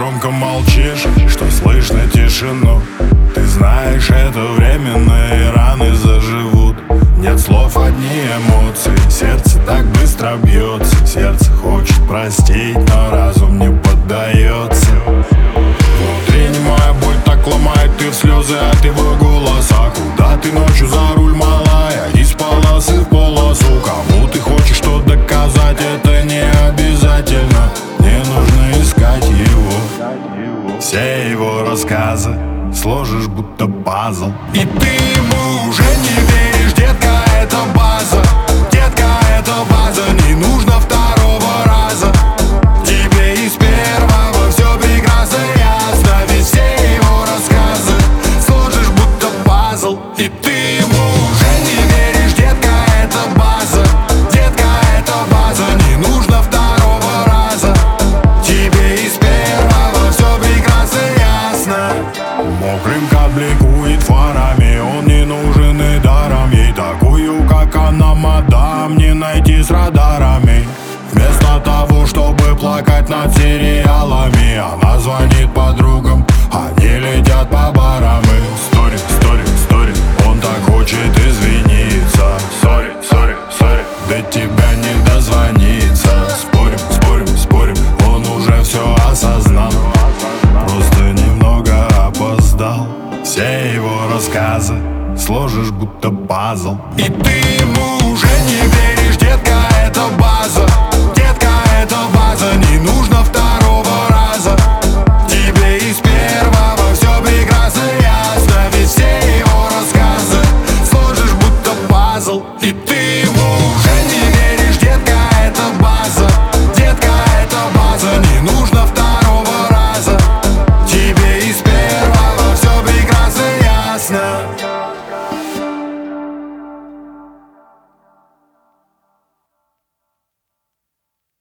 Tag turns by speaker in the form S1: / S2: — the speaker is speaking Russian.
S1: громко молчишь, что слышно тишину. Ты знаешь, это временные раны заживут. Нет слов, одни эмоции. Сердце так быстро бьется. Сердце хочет простить, но разум не поддается. Внутренняя боль так ломает, ты в слезы от его голоса. Куда ты ночью за руль, малая? Из полосы в полосу. Кому ты хочешь что доказать, это не обязательно. Не нужно искать его. Все его рассказы сложишь будто пазл. И ты ему уже не веришь, детка, это база. Детка, это база, не нужно второго раза. Тебе из первого все прекрасно ясно. Ведь все его рассказы сложишь будто пазл. И ты ему уже не веришь, детка, это база. Детка, это база, не нужно второго раза. Тебе из первого все прекрасно ясно. Мокрым бликует фарами, он не нужен и даром. Ей такую, как она, мадам, не найти с радарами. Вместо того, чтобы плакать над сериалами, она звонит подругам, они летят по барам. И стори, стори, стори, он так хочет извиниться. Сори, сори, сори, до тебя не дозвониться. Спорим, спорим, спорим, он уже все осознал, просто немного опоздал. Все его рассказы сложишь будто пазл. И ты ему уже не веришь, детка.